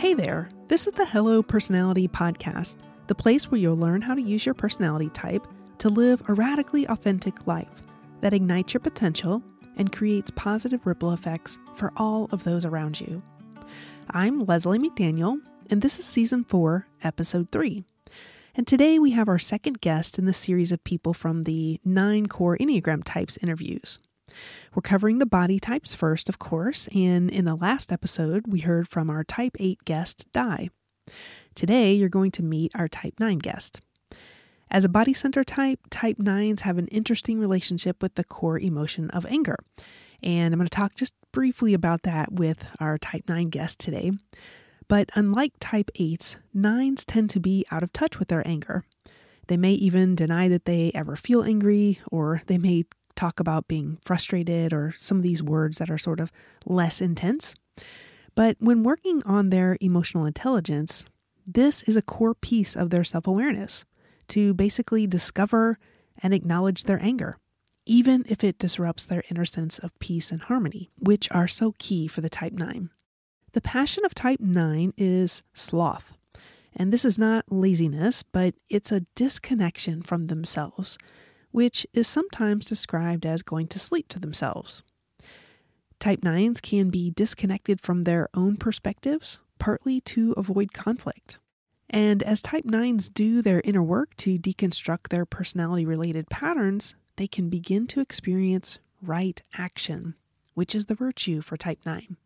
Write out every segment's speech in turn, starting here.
Hey there, this is the Hello Personality Podcast, the place where you'll learn how to use your personality type to live a radically authentic life that ignites your potential and creates positive ripple effects for all of those around you. I'm Leslie McDaniel, and this is Season 4, Episode 3. And today we have our second guest in the series of people from the 9 core Enneagram types interviews. We're covering the body types first, of course, and in the last episode, we heard from our Type 8 guest, Di. Today, you're going to meet our Type 9 guest. As a body center type, Type 9s have an interesting relationship with the core emotion of anger. And I'm going to talk just briefly about that with our Type 9 guest today. But unlike Type 8s, 9s tend to be out of touch with their anger. They may even deny that they ever feel angry, or they may talk about being frustrated or some of these words that are sort of less intense. But when working on their emotional intelligence, this is a core piece of their self-awareness to basically discover and acknowledge their anger, even if it disrupts their inner sense of peace and harmony, which are so key for the Type 9. The passion of Type 9 is sloth. And this is not laziness, but it's a disconnection from themselves, which is sometimes described as going to sleep to themselves. Type 9s can be disconnected from their own perspectives, partly to avoid conflict. And as Type 9s do their inner work to deconstruct their personality-related patterns, they can begin to experience right action, which is the virtue for Type 9.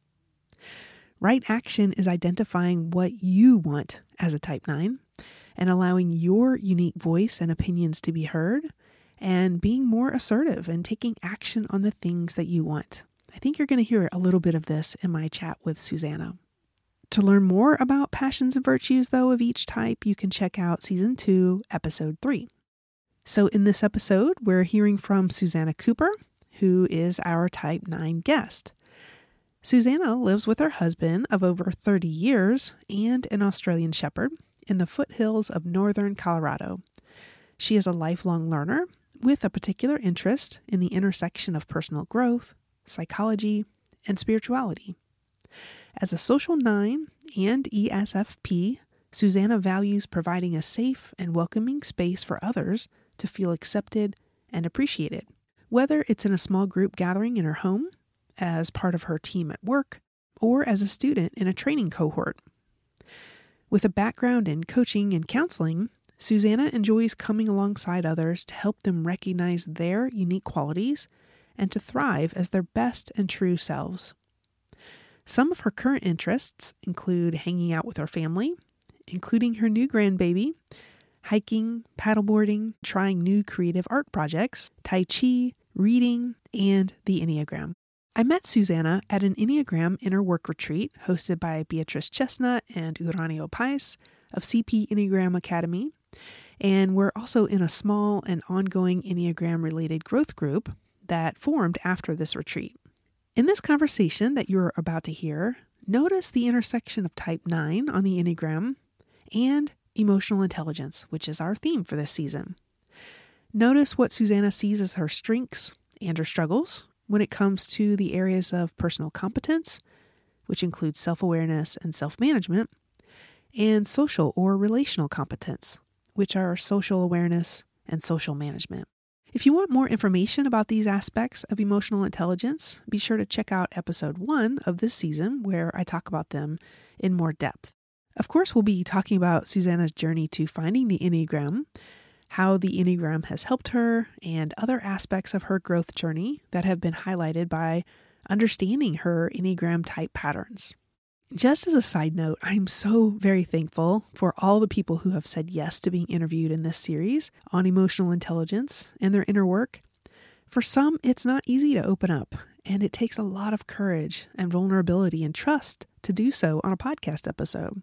Right action is identifying what you want as a Type 9 and allowing your unique voice and opinions to be heard, and being more assertive and taking action on the things that you want. I think you're going to hear a little bit of this in my chat with Susanna. To learn more about passions and virtues, though, of each type, you can check out Season 2, Episode 3. So in this episode, we're hearing from Susanna Cooper, who is our Type 9 guest. Susanna lives with her husband of over 30 years and an Australian Shepherd in the foothills of northern Colorado. She is a lifelong learner with a particular interest in the intersection of personal growth, psychology, and spirituality. As a social 9 and ESFP, Susanna values providing a safe and welcoming space for others to feel accepted and appreciated, whether it's in a small group gathering in her home, as part of her team at work, or as a student in a training cohort. With a background in coaching and counseling, Susanna enjoys coming alongside others to help them recognize their unique qualities and to thrive as their best and true selves. Some of her current interests include hanging out with her family, including her new grandbaby, hiking, paddleboarding, trying new creative art projects, Tai Chi, reading, and the Enneagram. I met Susanna at an Enneagram inner work retreat hosted by Beatrice Chestnut and Uranio Pais of CP Enneagram Academy, and we're also in a small and ongoing Enneagram-related growth group that formed after this retreat. In this conversation that you're about to hear, notice the intersection of Type 9 on the Enneagram and emotional intelligence, which is our theme for this season. Notice what Susanna sees as her strengths and her struggles when it comes to the areas of personal competence, which includes self-awareness and self-management, and social or relational competence, which are social awareness and social management. If you want more information about these aspects of emotional intelligence, be sure to check out Episode 1 of this season, where I talk about them in more depth. Of course, we'll be talking about Susanna's journey to finding the Enneagram, how the Enneagram has helped her, and other aspects of her growth journey that have been highlighted by understanding her Enneagram type patterns. Just as a side note, I'm so very thankful for all the people who have said yes to being interviewed in this series on emotional intelligence and their inner work. For some, it's not easy to open up, and it takes a lot of courage and vulnerability and trust to do so on a podcast episode.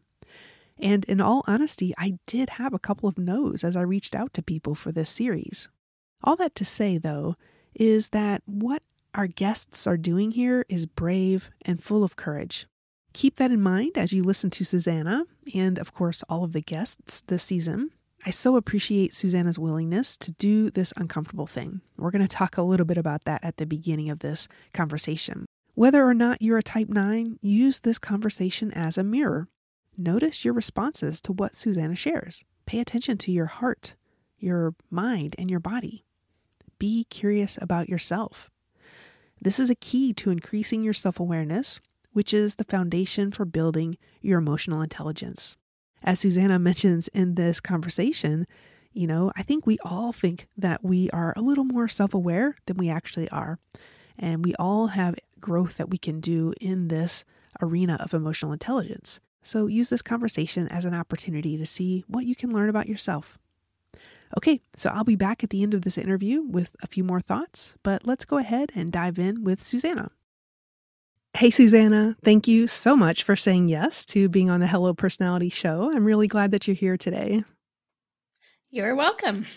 And in all honesty, I did have a couple of no's as I reached out to people for this series. All that to say, though, is that what our guests are doing here is brave and full of courage. Keep that in mind as you listen to Susanna and, of course, all of the guests this season. I so appreciate Susanna's willingness to do this uncomfortable thing. We're going to talk a little bit about that at the beginning of this conversation. Whether or not you're a Type 9, use this conversation as a mirror. notice your responses to what Susanna shares. Pay attention to your heart, your mind, and your body. Be curious about yourself. This is a key to increasing your self-awareness, which is the foundation for building your emotional intelligence. As Susanna mentions in this conversation, I think we all think that we are a little more self-aware than we actually are. And we all have growth that we can do in this arena of emotional intelligence. So use this conversation as an opportunity to see what you can learn about yourself. Okay, so I'll be back at the end of this interview with a few more thoughts, but let's go ahead and dive in with Susanna. Hey, Susanna, thank you so much for saying yes to being on the Hello Personality Show. I'm really glad that you're here today. You're welcome.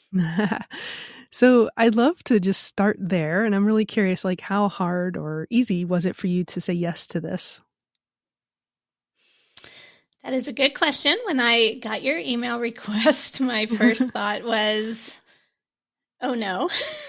So I'd love to just start there. And I'm really curious, how hard or easy was it for you to say yes to this? That is a good question. When I got your email request, my first thought was, oh no.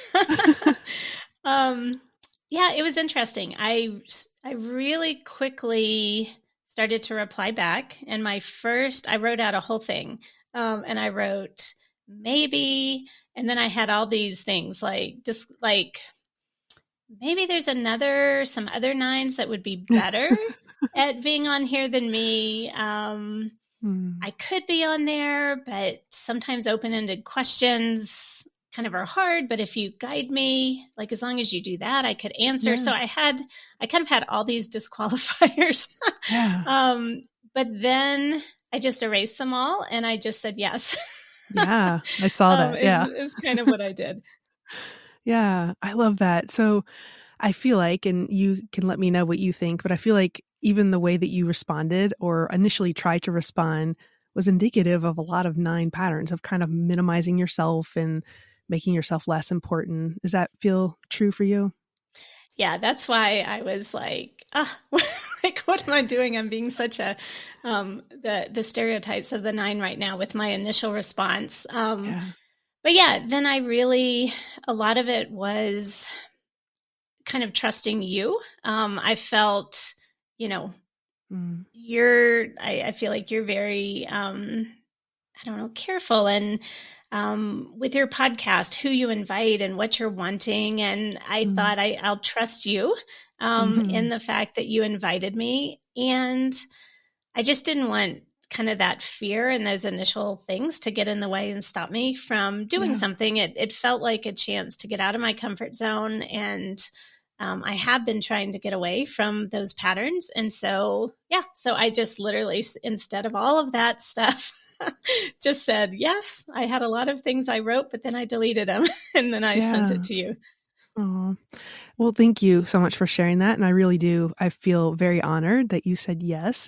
Yeah, it was interesting. I really quickly started to reply back. And I wrote out a whole thing. And I wrote maybe, and then I had all these things like maybe there's some other nines that would be better at being on here than me. I could be on there, but sometimes open-ended questions kind of are hard. But if you guide me, as long as you do that, I could answer. Yeah. So I kind of had all these disqualifiers. Yeah. But then I just erased them all and I just said yes. Yeah, I saw that. Yeah. Is kind of what I did. Yeah, I love that. So I feel like, and you can let me know what you think, but I feel like even the way that you responded or initially tried to respond was indicative of a lot of 9 patterns of kind of minimizing yourself and making yourself less important. Does that feel true for you? Yeah, that's why I was like, what am I doing? I'm being such a, the stereotypes of the 9 right now with my initial response. But yeah, then a lot of it was kind of trusting you. I felt, I feel like you're very, careful and with your podcast, who you invite and what you're wanting. And I thought I'll trust you in the fact that you invited me. And I just didn't want kind of that fear and those initial things to get in the way and stop me from doing something. It felt like a chance to get out of my comfort zone. And I have been trying to get away from those patterns. And so I just literally, instead of all of that stuff, just said, yes, I had a lot of things I wrote, but then I deleted them and then I sent it to you. Oh, well, thank you so much for sharing that. And I feel very honored that you said yes.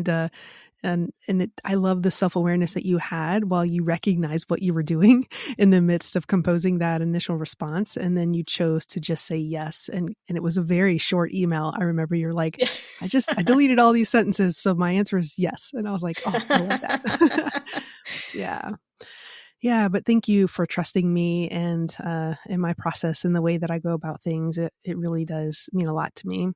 I love the self-awareness that you had while you recognized what you were doing in the midst of composing that initial response. And then you chose to just say yes. And it was a very short email. I remember you're like, I deleted all these sentences. So my answer is yes. And I was like, oh, I love that. Yeah. Yeah. But thank you for trusting me and in my process and the way that I go about things. It really does mean a lot to me.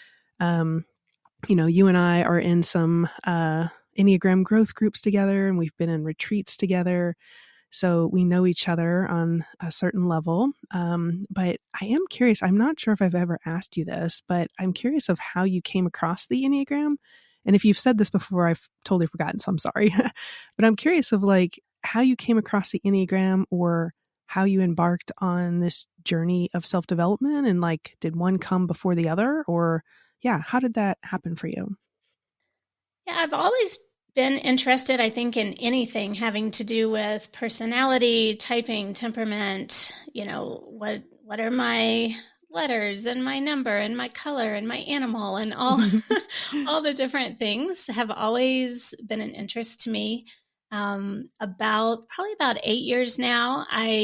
You and I are in some Enneagram growth groups together, and we've been in retreats together. So we know each other on a certain level. But I am curious, I'm not sure if I've ever asked you this, but I'm curious of how you came across the Enneagram. And if you've said this before, I've totally forgotten, so I'm sorry. But I'm curious of how you came across the Enneagram or how you embarked on this journey of self-development and did one come before the other or how did that happen for you? Yeah, I've always been interested, I think, in anything having to do with personality, typing, temperament, what are my letters and my number and my color and my animal and all, all the different things have always been an interest to me. Probably about 8 years now,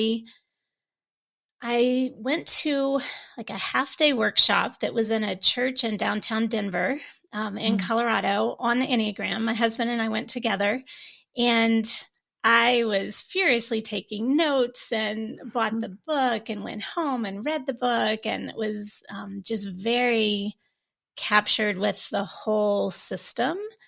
I went to a half-day workshop that was in a church in downtown Denver in Colorado on the Enneagram. My husband and I went together, and I was furiously taking notes and bought the book and went home and read the book and was just very captured with the whole system.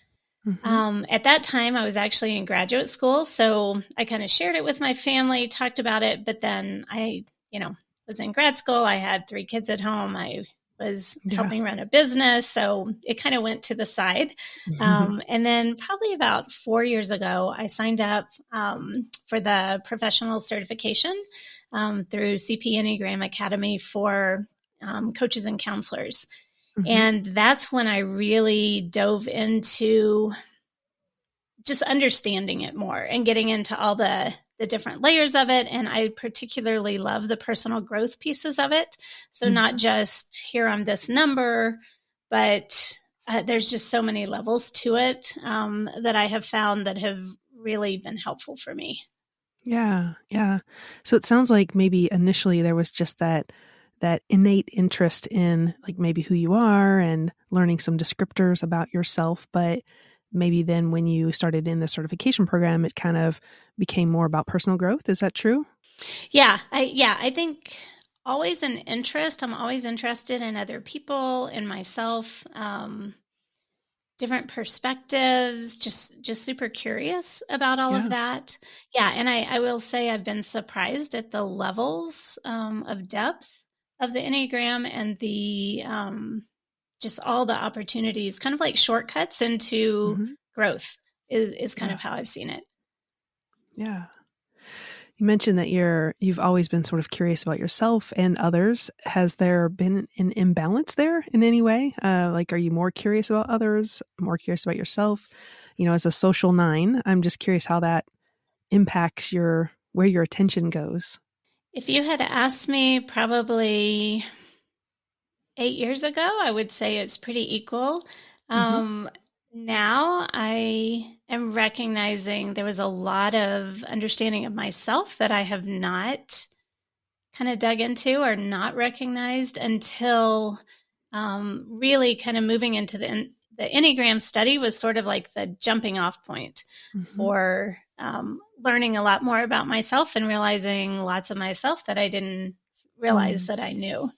At that time, I was actually in graduate school, so I kind of shared it with my family, talked about it, but then I, was in grad school. I had 3 kids at home. I was helping run a business, so it kind of went to the side. And then probably about 4 years ago, I signed up for the professional certification through CP Enneagram Academy for coaches and counselors. And that's when I really dove into just understanding it more and getting into all the different layers of it. And I particularly love the personal growth pieces of it. So not just here I'm this number, but there's just so many levels to it that I have found that have really been helpful for me. Yeah. Yeah. So it sounds like maybe initially there was just that innate interest in like maybe who you are and learning some descriptors about yourself. But maybe then when you started in the certification program, it kind of became more about personal growth. Is that true? Yeah. I think always an interest. I'm always interested in other people, in myself, different perspectives, just super curious about all of that. Yeah. And I will say I've been surprised at the levels of depth of the Enneagram and the just all the opportunities, kind of like shortcuts into growth is kind of how I've seen it. Yeah. You mentioned that you've always been sort of curious about yourself and others. Has there been an imbalance there in any way? Like, are you more curious about others, more curious about yourself? As a social 9, I'm just curious how that impacts where your attention goes. If you had asked me probably 8 years ago, I would say it's pretty equal. Now I am recognizing there was a lot of understanding of myself that I have not kind of dug into or not recognized until really kind of moving into the Enneagram study was sort of like the jumping off point for learning a lot more about myself and realizing lots of myself that I didn't realize that I knew.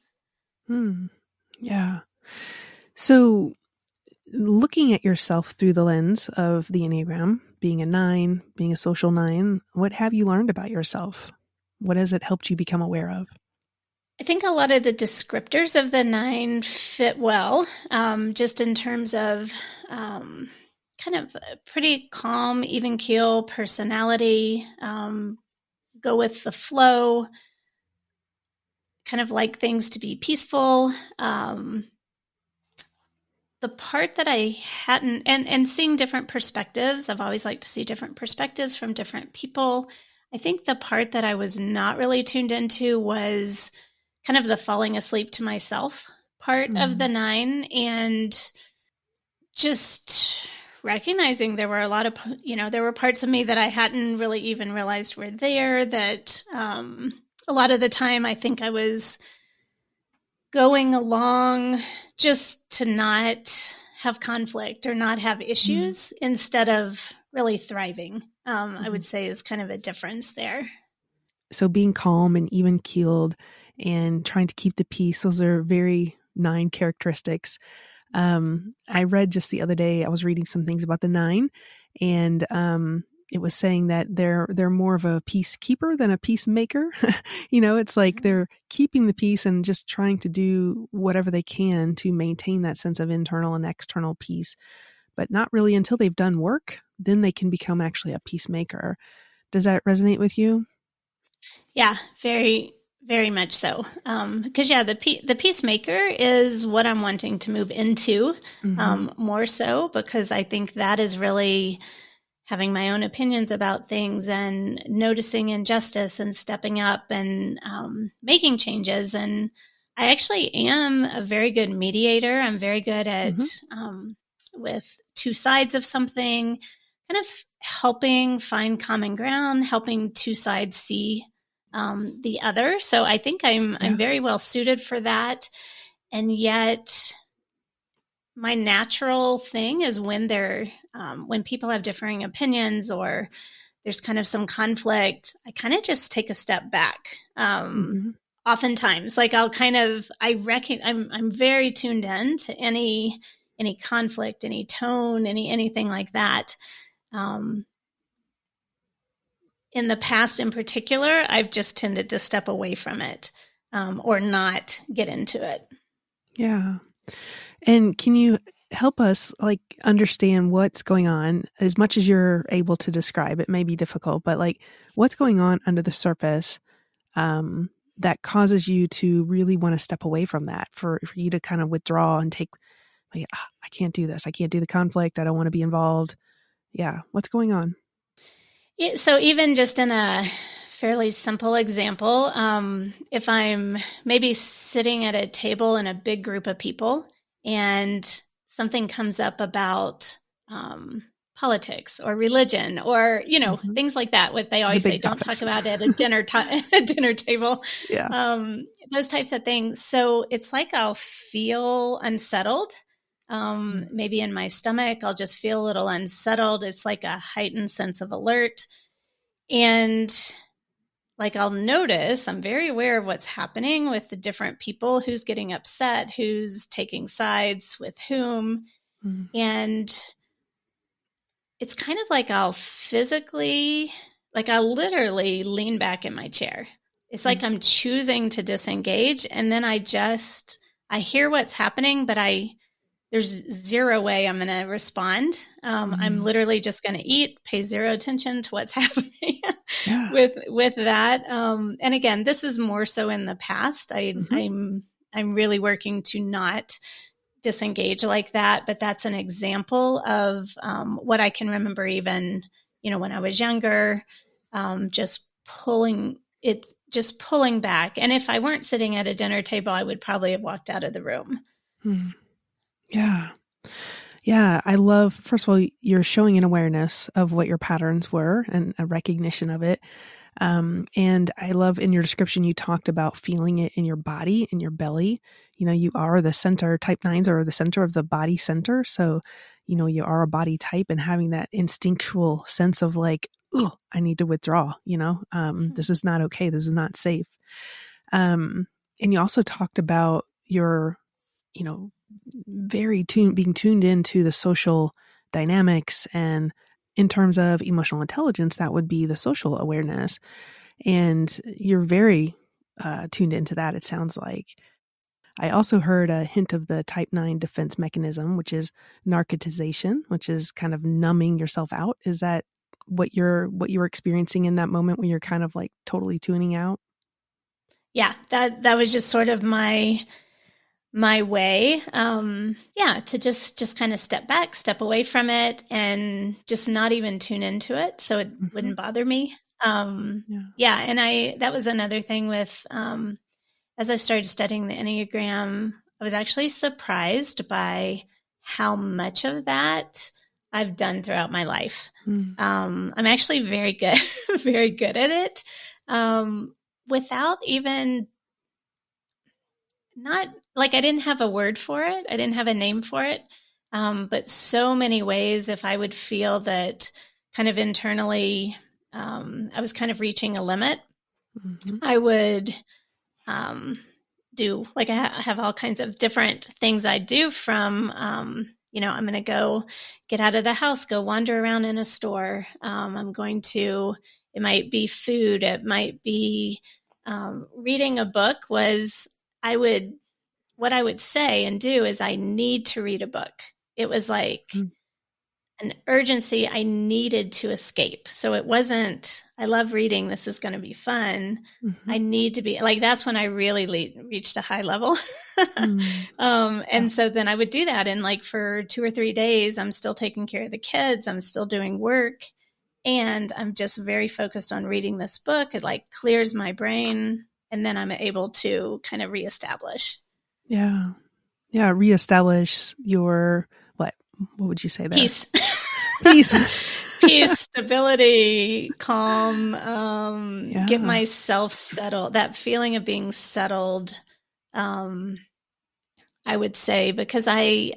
Yeah. So looking at yourself through the lens of the Enneagram, being a 9, being a social 9, what have you learned about yourself? What has it helped you become aware of? I think a lot of the descriptors of the 9 fit well, just in terms of kind of a pretty calm, even keel personality, go with the flow, kind of like things to be peaceful. The part that I hadn't, and seeing different perspectives, I've always liked to see different perspectives from different people. I think the part that I was not really tuned into was kind of the falling asleep to myself part of the 9, and just recognizing there were a lot of, there were parts of me that I hadn't really even realized were there, that a lot of the time I think I was going along just to not have conflict or not have issues instead of really thriving, I would say is kind of a difference there. So being calm and even keeled and trying to keep the peace, those are very 9 characteristics. I read just the other day, I was reading some things about the 9, and it was saying that they're more of a peacekeeper than a peacemaker. It's like they're keeping the peace and just trying to do whatever they can to maintain that sense of internal and external peace, but not really until they've done work, then they can become actually a peacemaker. Does that resonate with you? Yeah, very, very much so. Because the peacemaker is what I'm wanting to move into more so, because I think that is really having my own opinions about things and noticing injustice and stepping up and making changes. And I actually am a very good mediator. I'm very good at with 2 sides of something, kind of helping find common ground, helping 2 sides see the other. So I think I'm very well suited for that. And yet my natural thing is when when people have differing opinions or there's kind of some conflict, I kind of just take a step back. Oftentimes, like I'm very tuned in to any any conflict, any tone, anything like that. In the past in particular, I've just tended to step away from it or not get into it. Yeah. And can you help us like understand what's going on as much as you're able to describe? It may be difficult, but like what's going on under the surface that causes you to really want to step away from that, for you to kind of withdraw and take, like, I can't do this. I can't do the conflict. I don't want to be involved. Yeah. What's going on? So even just in a fairly simple example, if I'm maybe sitting at a table in a big group of people and something comes up about politics or religion or, things like that, what they always say, don't talk about it at a dinner table, those types of things. So it's like I'll feel unsettled. Maybe in my stomach, I'll just feel a little unsettled. It's like a heightened sense of alert. And like I'll notice, I'm very aware of what's happening with the different people, who's getting upset, who's taking sides with whom. And it's kind of like I'll literally lean back in my chair. It's like I'm choosing to disengage. And then I hear what's happening, but there's zero way I'm going to respond. I'm literally just going to eat, pay zero attention to what's happening with that. And again, this is more so in the past. I'm really working to not disengage like that, but that's an example of what I can remember even, when I was younger, just pulling back. And if I weren't sitting at a dinner table, I would probably have walked out of the room. Yeah. Yeah. I love, first of all, you're showing an awareness of what your patterns were and a recognition of it. And I love in your description, you talked about feeling it in your body, in your belly. You are the center, type 9s are the center of the body center. So, you are a body type, and having that instinctual sense of like, oh, I need to withdraw, this is not okay. This is not safe. And you also talked about your, being tuned into the social dynamics, and in terms of emotional intelligence, that would be the social awareness. And you're very tuned into that, it sounds like. I also heard a hint of the type 9 defense mechanism, which is narcotization, which is kind of numbing yourself out. Is that what you're experiencing in that moment when you're kind of like totally tuning out? Yeah, that was just sort of my way, to just kind of step back, step away from it, and just not even tune into it, so it wouldn't bother me. And that was another thing with, as I started studying the Enneagram, I was actually surprised by how much of that I've done throughout my life. I'm actually very good, very good at it, without even not like I didn't have a word for it. I didn't have a name for it. But so many ways, if I would feel that kind of internally, I was kind of reaching a limit, I would do, like, I have all kinds of different things I do from, I'm going to go get out of the house, go wander around in a store. It might be food. It might be reading a book. What I would say and do is I need to read a book. It was like an urgency. I needed to escape. So it wasn't, I love reading, this is going to be fun. I need to be like, that's when I really reached a high level. And so then I would do that. And like for 2 or 3 days, I'm still taking care of the kids. I'm still doing work. And I'm just very focused on reading this book. It like clears my brain. And then I'm able to kind of reestablish. Yeah. Yeah. Reestablish your, what would you say there? Peace. Peace, stability, calm, get myself settled, that feeling of being settled. I would say, because I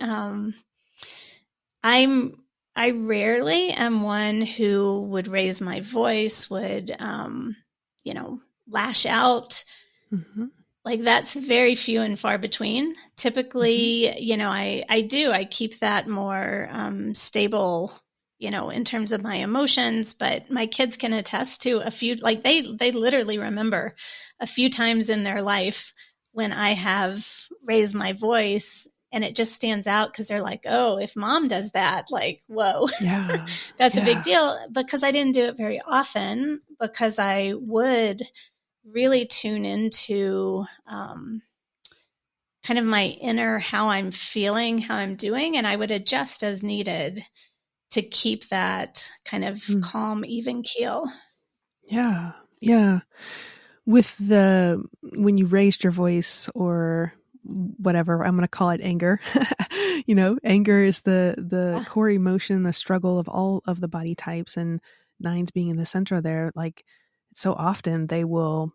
rarely am one who would raise my voice, would, lash out. like that's very few and far between. Typically, I keep that more stable, in terms of my emotions, but my kids can attest to a few, like they literally remember a few times in their life when I have raised my voice, and it just stands out because they're like, oh, if mom does that, like, whoa, Yeah. that's a big deal, because I didn't do it very often, because I would really tune into kind of my inner, how I'm feeling, how I'm doing, and I would adjust as needed to keep that kind of calm, even keel. Yeah. Yeah. When you raised your voice or whatever, I'm going to call it anger. Anger is the core emotion, the struggle of all of the body types, and nines being in the center there. Like, so often they will,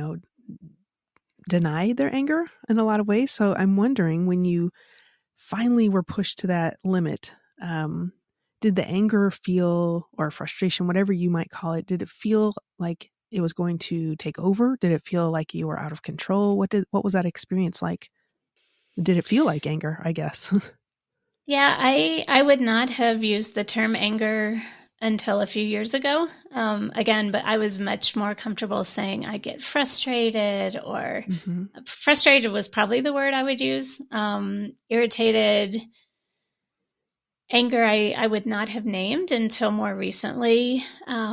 deny their anger in a lot of ways. So I'm wondering, when you finally were pushed to that limit, did the anger feel, or frustration, whatever you might call it, did it feel like it was going to take over? Did it feel like you were out of control? What was that experience like? Did it feel like anger, I guess? Yeah, I would not have used the term anger until a few years ago. Again, but I was much more comfortable saying I get frustrated, or frustrated was probably the word I would use. Irritated, anger, I would not have named until more recently.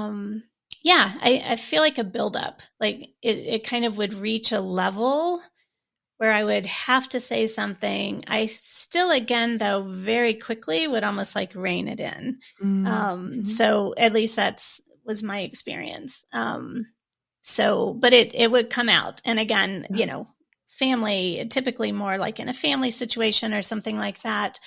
I feel like a buildup, like it kind of would reach a level where I would have to say something. I still, again, though, very quickly would almost like rein it in. So at least was my experience. But it would come out. And again, family, typically more like in a family situation or something like that.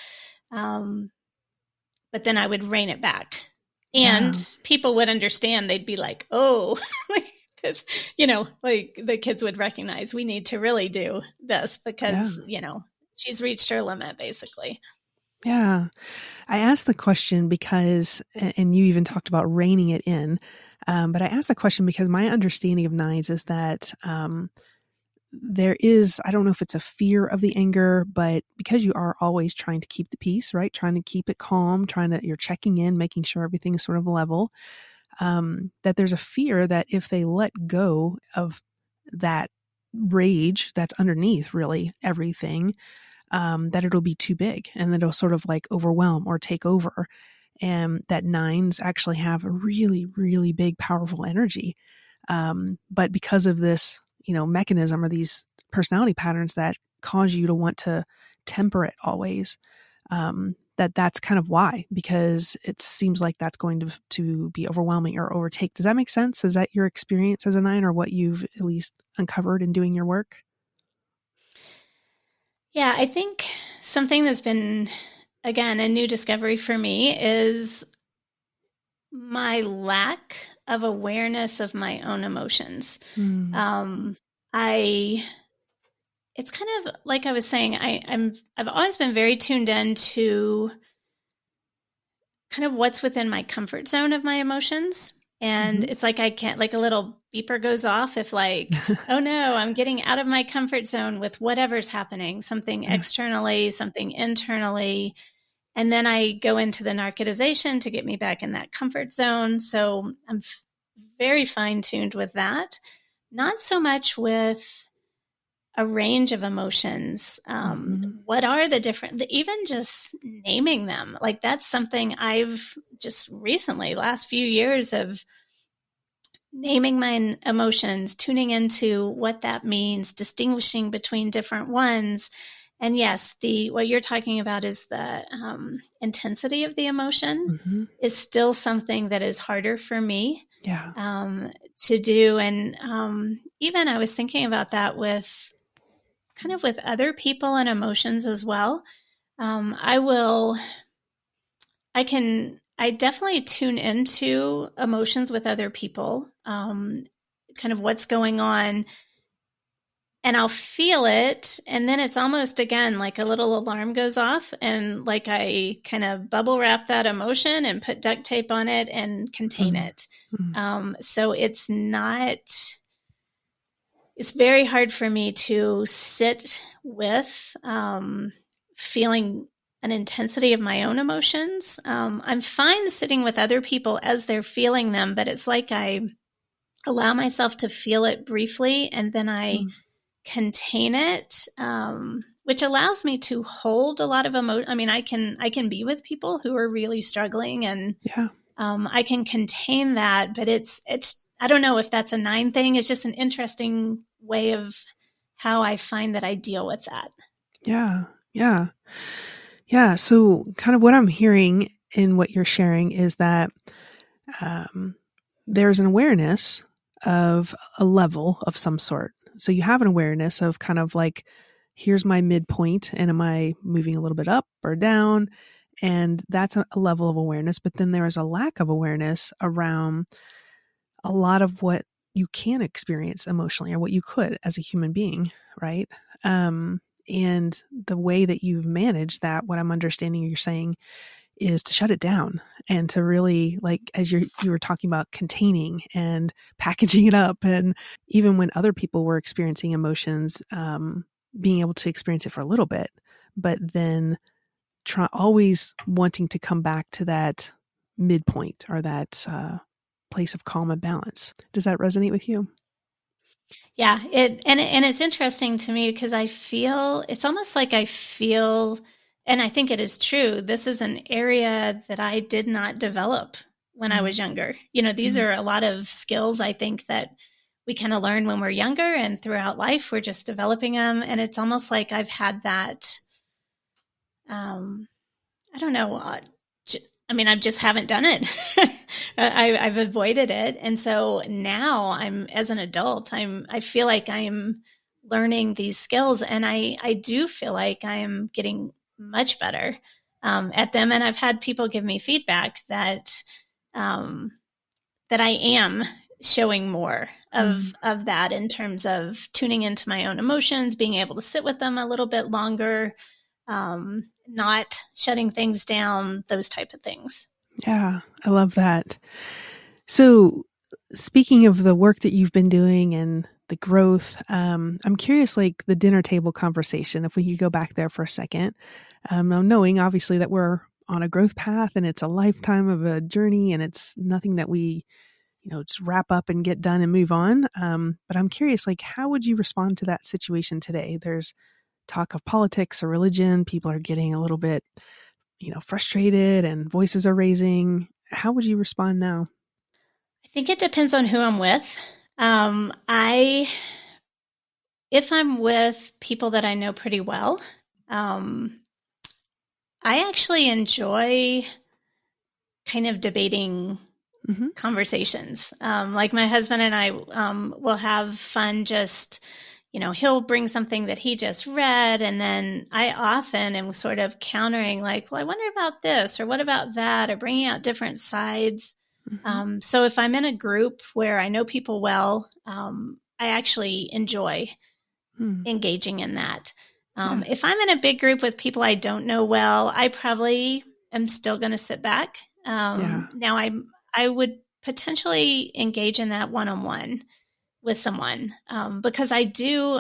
But then I would rein it back, and people would understand. They'd be like, oh, because, like the kids would recognize we need to really do this because, she's reached her limit, basically. Yeah. I asked the question because, and you even talked about reining it in, but I asked the question because my understanding of nines is that there is, I don't know if it's a fear of the anger, but because you are always trying to keep the peace, right? Trying to keep it calm, you're checking in, making sure everything is sort of level. That there's a fear that if they let go of that rage that's underneath really everything, that it'll be too big and that it'll sort of like overwhelm or take over. And that nines actually have a really, really big, powerful energy. But because of this, mechanism or these personality patterns that cause you to want to temper it always, that's kind of why, because it seems like that's going to be overwhelming or overtake. Does that make sense? Is that your experience as a nine, or what you've at least uncovered in doing your work? Yeah, I think something that's been, again, a new discovery for me is my lack of awareness of my own emotions. It's kind of like I was saying, I've always been very tuned in to kind of what's within my comfort zone of my emotions. And it's like I can't, like a little beeper goes off if like, oh no, I'm getting out of my comfort zone with whatever's happening, something externally, something internally. And then I go into the narcotization to get me back in that comfort zone. So I'm very fine-tuned with that. Not so much with a range of emotions. What are the different, even just naming them, like that's something I've just recently, last few years, of naming my emotions, tuning into what that means, distinguishing between different ones. And yes, what you're talking about is the intensity of the emotion is still something that is harder for me to do. And even I was thinking about that with other people and emotions as well. I definitely tune into emotions with other people, kind of what's going on, and I'll feel it. And then it's almost, again, like a little alarm goes off, and like I kind of bubble wrap that emotion and put duct tape on it and contain it. So it's not it's very hard for me to sit with feeling an intensity of my own emotions. I'm fine sitting with other people as they're feeling them, but it's like I allow myself to feel it briefly and then I contain it, which allows me to hold a lot of emotion. I mean, I can be with people who are really struggling and I can contain that, but it's, I don't know if that's a 9 thing. It's just an interesting way of how I find that I deal with that. Yeah. Yeah. Yeah. So kind of what I'm hearing in what you're sharing is that there's an awareness of a level of some sort. So you have an awareness of kind of like, here's my midpoint, and am I moving a little bit up or down? And that's a level of awareness. But then there is a lack of awareness around a lot of what you can experience emotionally or what you could as a human being, right? And the way that you've managed that, what I'm understanding you're saying, is to shut it down and to really, like, as you were talking about containing and packaging it up. And even when other people were experiencing emotions, being able to experience it for a little bit, but then always wanting to come back to that midpoint or that place of calm and balance. Does that resonate with you? Yeah, and it's interesting to me because I feel it's almost like I feel, and I think it is true. This is an area that I did not develop when I was younger. You know, these are a lot of skills I think that we kind of learn when we're younger, and throughout life we're just developing them. And it's almost like I've had that. I don't know. I mean, I just haven't done it. I've avoided it. And so now as an adult, I feel like I'm learning these skills, and I do feel like I'm getting much better at them. And I've had people give me feedback that I am showing more of that in terms of tuning into my own emotions, being able to sit with them a little bit longer, not shutting things down, those type of things. Yeah, I love that. So speaking of the work that you've been doing and the growth, I'm curious, like the dinner table conversation, if we could go back there for a second, knowing obviously that we're on a growth path and it's a lifetime of a journey and it's nothing that we, just wrap up and get done and move on. But I'm curious, like, how would you respond to that situation today? There's talk of politics or religion. People are getting a little bit, frustrated and voices are raising. How would you respond now? I think it depends on who I'm with. If I'm with people that I know pretty well, I actually enjoy kind of debating conversations. Like my husband and I will have fun just, he'll bring something that he just read. And then I often am sort of countering like, well, I wonder about this or what about that, or bringing out different sides. So if I'm in a group where I know people well, I actually enjoy engaging in that. If I'm in a big group with people I don't know well, I probably am still going to sit back. Now I would potentially engage in that one-on-one with someone because I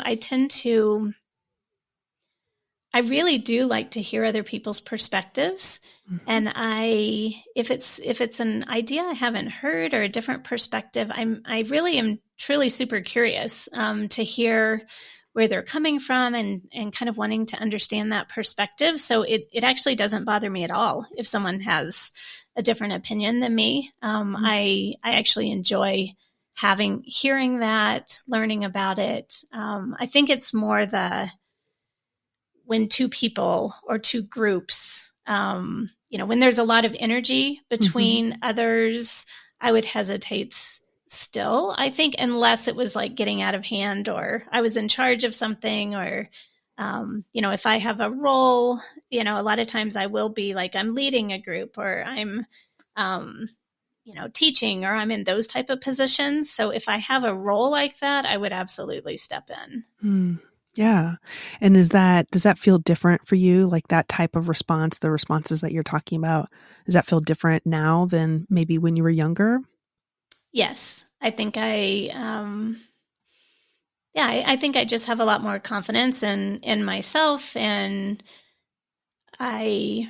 really do like to hear other people's perspectives. And if it's an idea I haven't heard or a different perspective, I really am truly super curious to hear where they're coming from and kind of wanting to understand that perspective. So it actually doesn't bother me at all if someone has a different opinion than me. I actually enjoy hearing that, learning about it. I think it's more when two people or two groups, when there's a lot of energy between others, I would hesitate still, I think, unless it was like getting out of hand or I was in charge of something or, if I have a role, a lot of times I will be like, I'm leading a group or I'm, teaching or I'm in those type of positions. So if I have a role like that, I would absolutely step in. Yeah. And does that feel different for you? Like that type of response, the responses that you're talking about, does that feel different now than maybe when you were younger? Yes. I think I think I just have a lot more confidence in myself, and I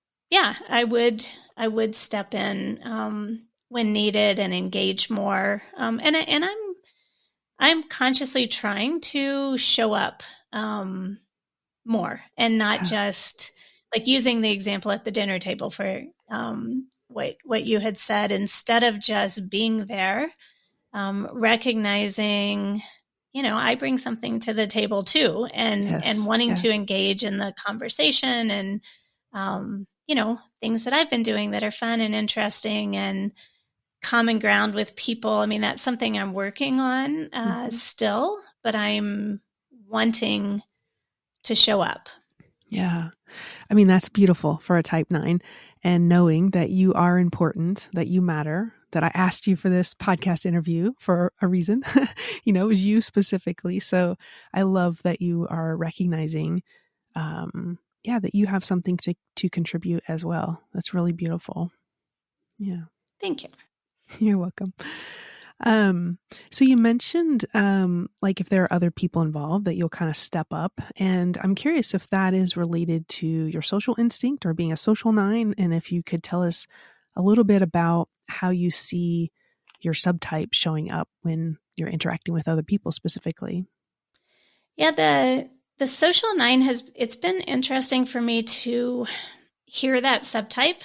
I would step in when needed and engage more. And I'm consciously trying to show up more, and not just like using the example at the dinner table for what you had said, instead of just being there, recognizing, I bring something to the table too, and wanting to engage in the conversation, and things that I've been doing that are fun and interesting, and common ground with people. I mean, that's something I'm working on still, but I'm wanting to show up. Yeah. I mean, that's beautiful for a type 9, and knowing that you are important, that you matter, that I asked you for this podcast interview for a reason. It was you specifically. So I love that you are recognizing, that you have something to contribute as well. That's really beautiful. Yeah. Thank you. You're welcome. So you mentioned, like if there are other people involved that you'll kind of step up, and I'm curious if that is related to your social instinct or being a social 9. And if you could tell us a little bit about how you see your subtype showing up when you're interacting with other people specifically. Yeah. The social 9 it's been interesting for me to hear that subtype,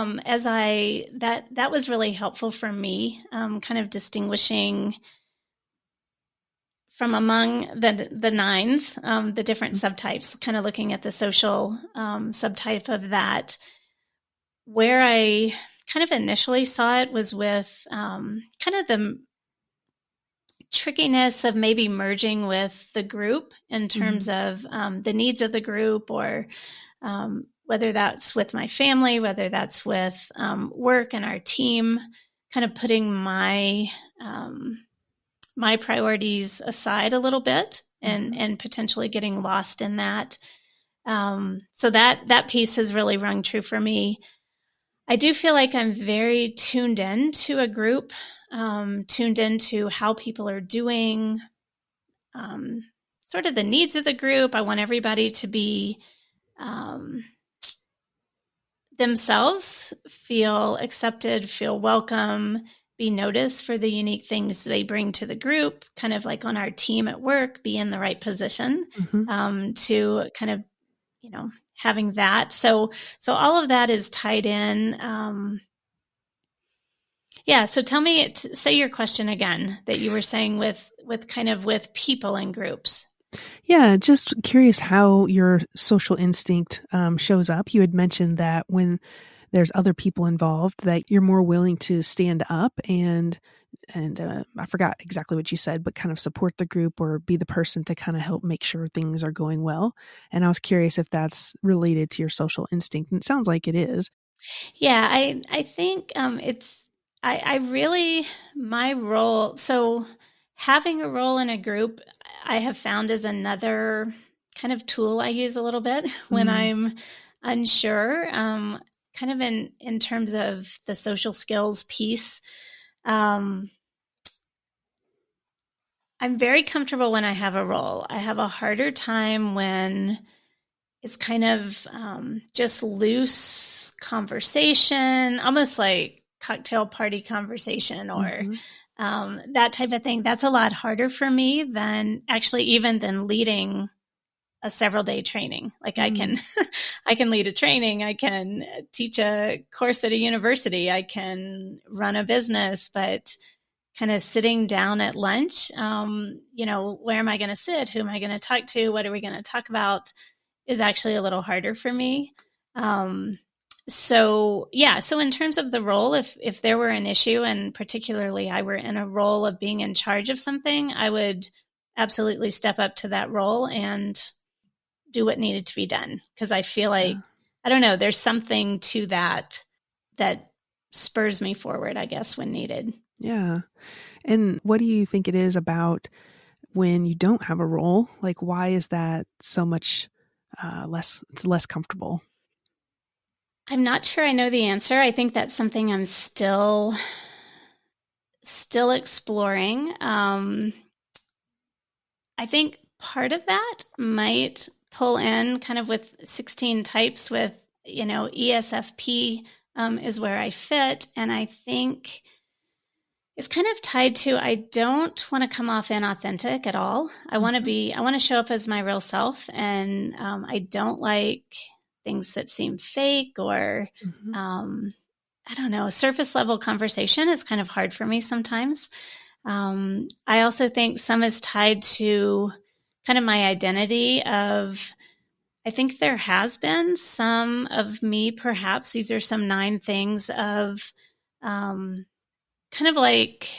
that was really helpful for me, kind of distinguishing from among the 9s, the different subtypes, kind of looking at the social subtype of that. Where I kind of initially saw it was with kind of the trickiness of maybe merging with the group in terms of the needs of the group, or whether that's with my family, whether that's with work and our team, kind of putting my priorities aside a little bit, and potentially getting lost in that. So that piece has really rung true for me. I do feel like I'm very tuned in to a group, tuned into how people are doing, sort of the needs of the group. I want everybody to be themselves, feel accepted, feel welcome, be noticed for the unique things they bring to the group, kind of like on our team at work, be in the right position to kind of, having that. So all of that is tied in. So tell me, say your question again that you were saying with kind of with people in groups. Yeah, just curious how your social instinct shows up. You had mentioned that when there's other people involved, that you're more willing to stand up and I forgot exactly what you said, but kind of support the group or be the person to kind of help make sure things are going well. And I was curious if that's related to your social instinct. And it sounds like it is. Yeah, I think I really, my role, so having a role in a group, I have found is another kind of tool I use a little bit when I'm unsure, kind of in terms of the social skills piece. I'm very comfortable when I have a role. I have a harder time when it's kind of just loose conversation, almost like cocktail party conversation, or that type of thing. That's a lot harder for me than leading a several day training. Like I can lead a training. I can teach a course at a university. I can run a business, but kind of sitting down at lunch, where am I going to sit? Who am I going to talk to? What are we going to talk about? Is actually a little harder for me. So in terms of the role, if there were an issue, and particularly I were in a role of being in charge of something, I would absolutely step up to that role and do what needed to be done. Because I feel like, I don't know, there's something to that spurs me forward, I guess, when needed. Yeah. And what do you think it is about when you don't have a role? Like, why is that so much less comfortable? I'm not sure I know the answer. I think that's something I'm still exploring. I think part of that might pull in kind of with 16 types with, ESFP is where I fit. And I think it's kind of tied to, I don't want to come off inauthentic at all. I want to show up as my real self. And I don't like things that seem fake or, I don't know, surface level conversation is kind of hard for me sometimes. I also think some is tied to kind of my identity of, I think there has been some of me, perhaps these are some 9 things of kind of like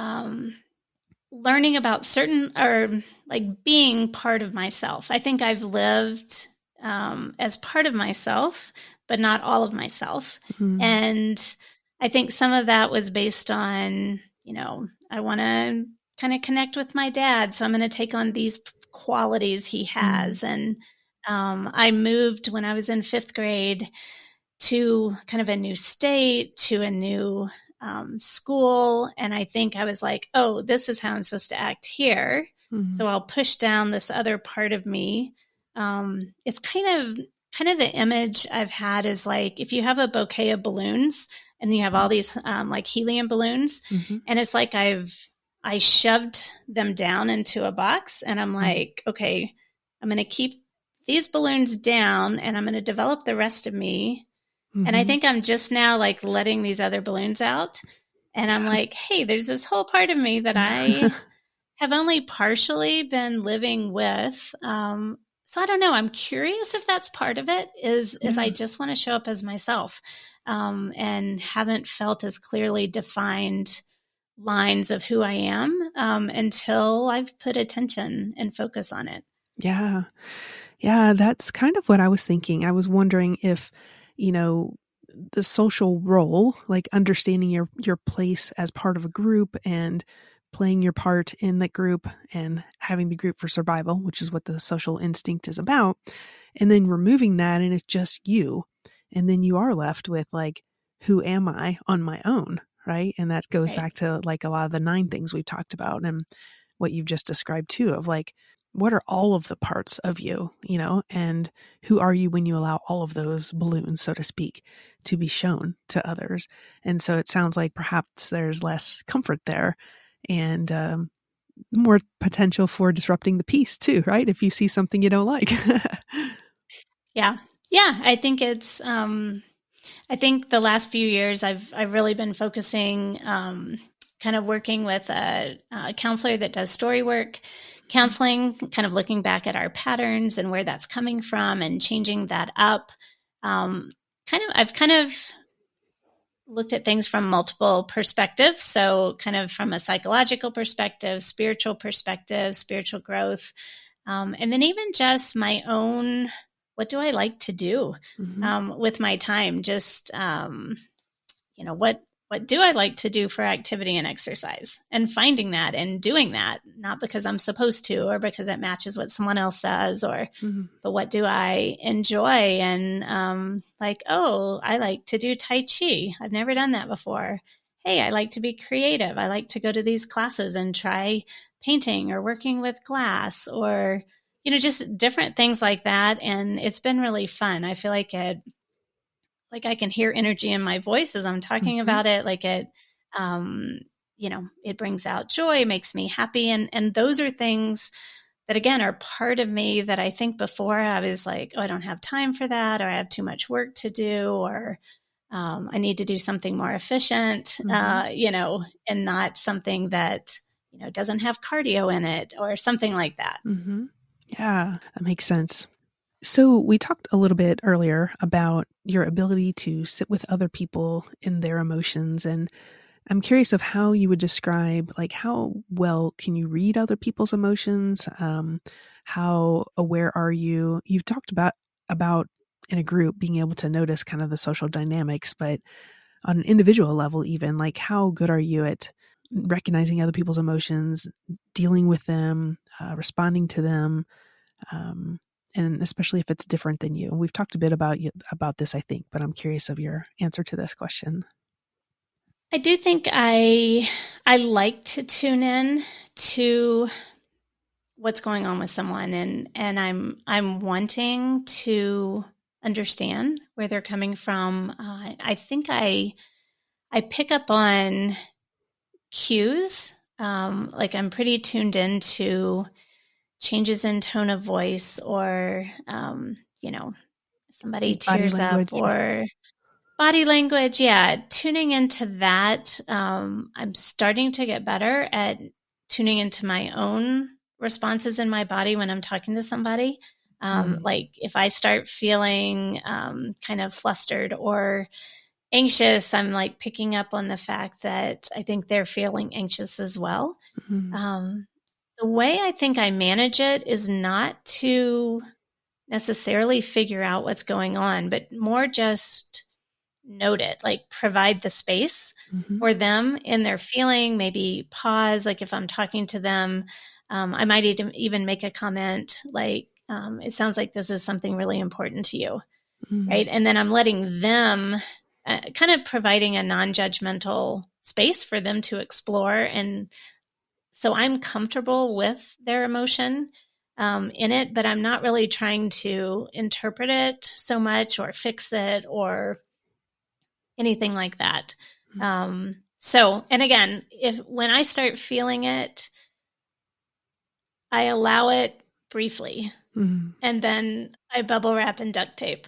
learning about certain or like being part of myself. I think I've lived as part of myself, but not all of myself. Mm-hmm. And I think some of that was based on, I want to kind of connect with my dad. So I'm going to take on these qualities he has. Mm-hmm. And I moved when I was in 5th grade to kind of a new state, to a new school. And I think I was like, oh, this is how I'm supposed to act here. Mm-hmm. So I'll push down this other part of me. It's kind of the image I've had is like, if you have a bouquet of balloons and you have all these like helium balloons, mm-hmm. and it's like I shoved them down into a box and I'm like, okay, I'm going to keep these balloons down and I'm going to develop the rest of me. Mm-hmm. And I think I'm just now like letting these other balloons out. And I'm like, hey, there's this whole part of me that I have only partially been living with. So I don't know. I'm curious if that's part of it is I just want to show up as myself and haven't felt as clearly defined lines of who I am until I've put attention and focus on it. Yeah. Yeah, that's kind of what I was thinking. I was wondering if, the social role, like understanding your place as part of a group and playing your part in that group and having the group for survival, which is what the social instinct is about, and then removing that and it's just you. And then you are left with like, who am I on my own? Right. And that goes back to like a lot of the 9 things we've talked about and what you've just described too, of like, what are all of the parts of you, and who are you when you allow all of those balloons, so to speak, to be shown to others? And so it sounds like perhaps there's less comfort there and more potential for disrupting the peace too, right? If you see something you don't like. Yeah. I think it's, I think the last few years I've really been focusing, kind of working with a counselor that does story work, counseling, kind of looking back at our patterns and where that's coming from and changing that up. I've kind of looked at things from multiple perspectives. So kind of from a psychological perspective, spiritual growth, and then even just my own, what do I like to do with my time? Just, what do I like to do for activity and exercise, and finding that and doing that, not because I'm supposed to or because it matches what someone else says, or, but what do I enjoy? And like, oh, I like to do Tai Chi. I've never done that before. Hey, I like to be creative. I like to go to these classes and try painting or working with glass or, just different things like that. And it's been really fun. I feel like I can hear energy in my voice as I'm talking about it. Like it, it brings out joy, makes me happy. And those are things that, again, are part of me that I think before I was like, oh, I don't have time for that, or I have too much work to do, or I need to do something more efficient, and not something that, doesn't have cardio in it or something like that. Mm-hmm. Yeah, that makes sense. So we talked a little bit earlier about your ability to sit with other people in their emotions. And I'm curious of how you would describe, like, how well can you read other people's emotions? How aware are you? You've talked about in a group being able to notice kind of the social dynamics, but on an individual level, even like how good are you at recognizing other people's emotions, dealing with them, responding to them? And especially if it's different than you. We've talked a bit about this, I think, but I'm curious of your answer to this question. I do think I like to tune in to what's going on with someone, and I'm wanting to understand where they're coming from. I think I pick up on cues. Like I'm pretty tuned into changes in tone of voice, or somebody tears up, or body language. Yeah, tuning into that. I'm starting to get better at tuning into my own responses in my body when I'm talking to somebody. Like if I start feeling kind of flustered or anxious, I'm like picking up on the fact that I think they're feeling anxious as well. The way I think I manage it is not to necessarily figure out what's going on, but more just note it, like provide the space for them in their feeling, maybe pause. Like if I'm talking to them, I might even make a comment like, it sounds like this is something really important to you. Right. And then I'm letting them kind of providing a non-judgmental space for them to explore. And so I'm comfortable with their emotion in it, but I'm not really trying to interpret it so much or fix it or anything like that. So, and again, when I start feeling it, I allow it briefly, and then I bubble wrap and duct tape.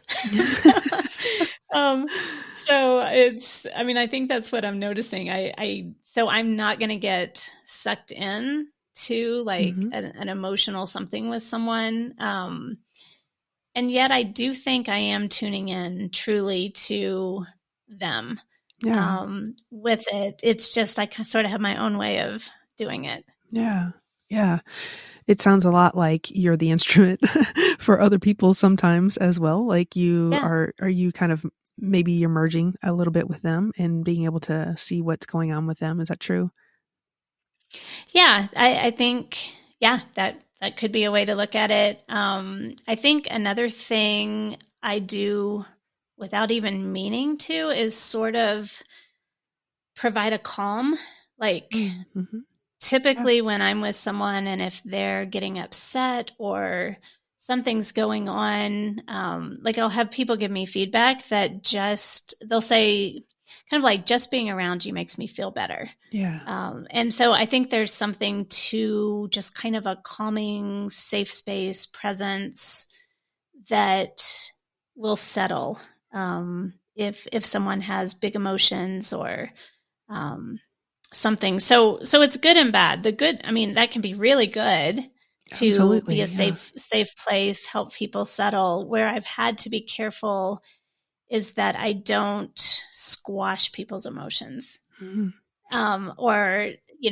So I think that's what I'm noticing. So I'm not going to get sucked in to like an emotional something with someone. And yet I do think I am tuning in truly to them with it. It's just, I sort of have my own way of doing it. Yeah. Yeah. It sounds a lot like you're the instrument for other people sometimes as well. Like you are you kind of, maybe you're merging a little bit with them and being able to see what's going on with them. Is that true? Yeah, I think, that could be a way to look at it. I think another thing I do without even meaning to is sort of provide a calm. Like typically when I'm with someone and if they're getting upset or something's going on, like I'll have people give me feedback that they'll say kind of like, just being around you makes me feel better. Yeah. And so I think there's something to just kind of a calming, safe space presence that will settle if someone has big emotions or something. So it's good and bad. The good, that can be really good to Absolutely, be a safe place, help people settle. Where I've had to be careful is that I don't squash people's emotions. Or,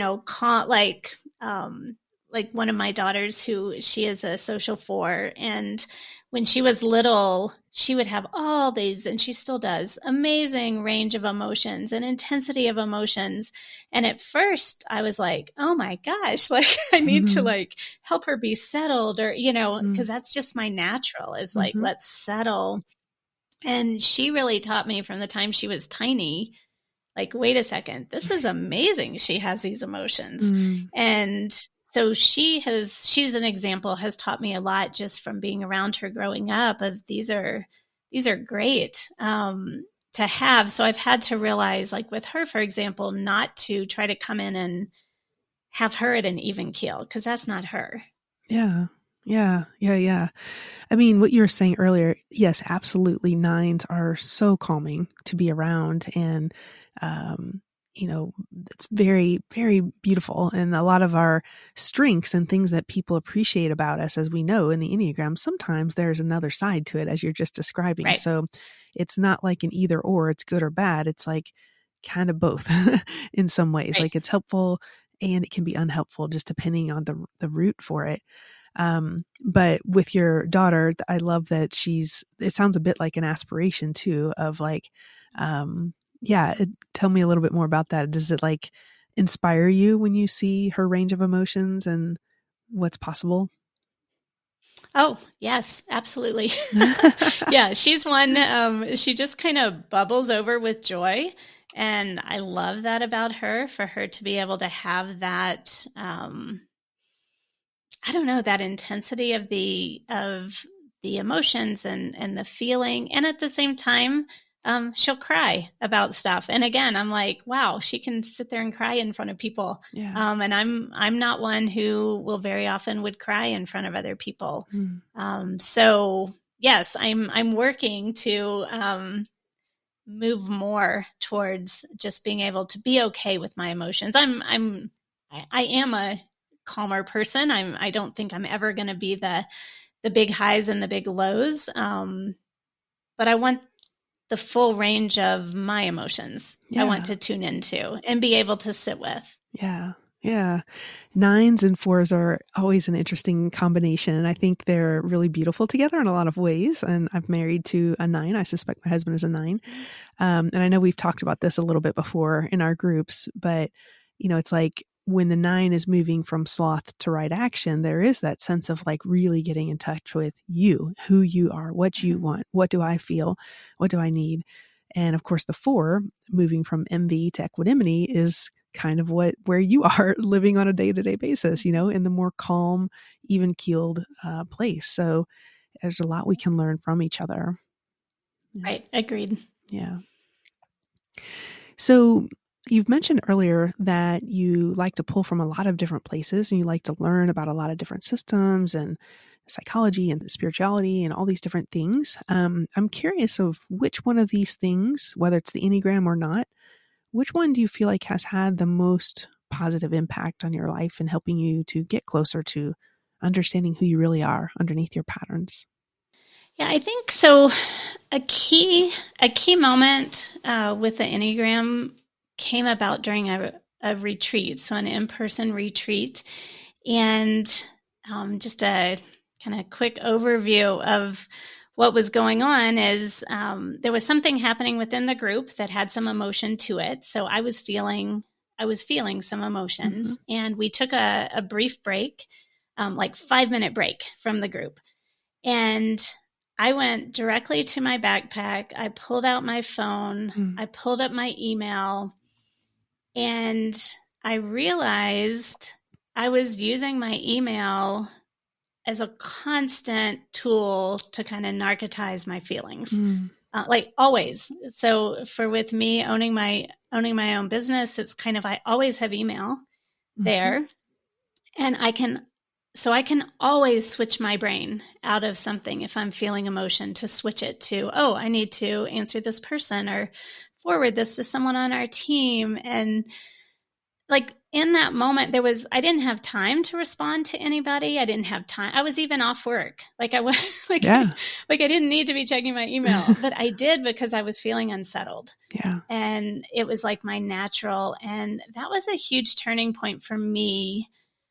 like one of my daughters who she is a social 4. And when she was little, she would have all these, and she still does, amazing range of emotions and intensity of emotions. And at first I was like, oh my gosh, like I need to like help her be settled or, because that's just my natural is like, let's settle. And she really taught me from the time she was tiny, like, wait a second, this is amazing. She has these emotions. And so she's an example, has taught me a lot just from being around her growing up of these are great to have. So I've had to realize, like with her, for example, not to try to come in and have her at an even keel, because that's not her. Yeah. I mean, what you were saying earlier, yes, absolutely. 9s are so calming to be around. And, it's very, very beautiful. And a lot of our strengths and things that people appreciate about us, as we know in the Enneagram, sometimes there's another side to it, as you're just describing. Right. So it's not like an either or, it's good or bad. It's like kind of both in some ways. Right. Like it's helpful and it can be unhelpful just depending on the root for it. But with your daughter, I love that it sounds a bit like an aspiration too, of like, tell me a little bit more about that. Does it like inspire you when you see her range of emotions and what's possible? Oh, yes, absolutely. Yeah, she's one, she just kind of bubbles over with joy. And I love that about her, for her to be able to have that, I don't know, that intensity of the emotions and the feeling. And at the same time, she'll cry about stuff. And again, I'm like, wow, she can sit there and cry in front of people. Yeah. And I'm not one who will very often would cry in front of other people. So yes, I'm working to move more towards just being able to be okay with my emotions. I am a calmer person. I don't think I'm ever going to be the big highs and the big lows. But I want the full range of my emotions. Yeah. I want to tune into and be able to sit with. Yeah. Yeah. 9s and 4s are always an interesting combination. And I think they're really beautiful together in a lot of ways. And I'm married to a 9. I suspect my husband is a 9. And I know we've talked about this a little bit before in our groups, but it's like when the 9 is moving from sloth to right action, there is that sense of like really getting in touch with you, who you are, what you want, what do I feel, what do I need? And of course, the 4 moving from envy to equanimity is kind of where you are living on a day-to-day basis, in the more calm, even keeled place. So there's a lot we can learn from each other. Right. Agreed. Yeah. So you've mentioned earlier that you like to pull from a lot of different places and you like to learn about a lot of different systems and psychology and spirituality and all these different things. I'm curious of which one of these things, whether it's the Enneagram or not, which one do you feel like has had the most positive impact on your life and helping you to get closer to understanding who you really are underneath your patterns? Yeah, I think so. A key moment with the Enneagram came about during a retreat, so an in-person retreat, and just a kind of quick overview of what was going on is there was something happening within the group that had some emotion to it. So I was feeling some emotions, and we took a brief break, like 5-minute break from the group, and I went directly to my backpack. I pulled out my phone. I pulled up my email, and I realized I was using my email as a constant tool to kind of narcotize my feelings, like always. So with me owning my own business, it's kind of, I always have email there, and I can always switch my brain out of something if I'm feeling emotion to switch it to, oh, I need to answer this person or forward this to someone on our team. And like in that moment, I didn't have time to respond to anybody. I didn't have time. I was even off work. Like I was like, I didn't need to be checking my email, but I did because I was feeling unsettled. Yeah. And it was like my natural, and that was a huge turning point for me.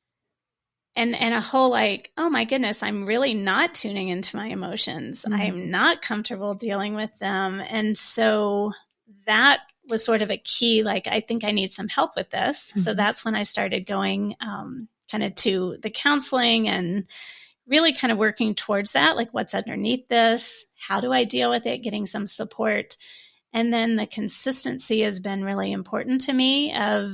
And a whole like, oh my goodness, I'm really not tuning into my emotions. I'm not comfortable dealing with them. And so that was sort of a key, like, I think I need some help with this. So that's when I started going kind of to the counseling and really kind of working towards that, like what's underneath this? How do I deal with it? Getting some support. And then the consistency has been really important to me of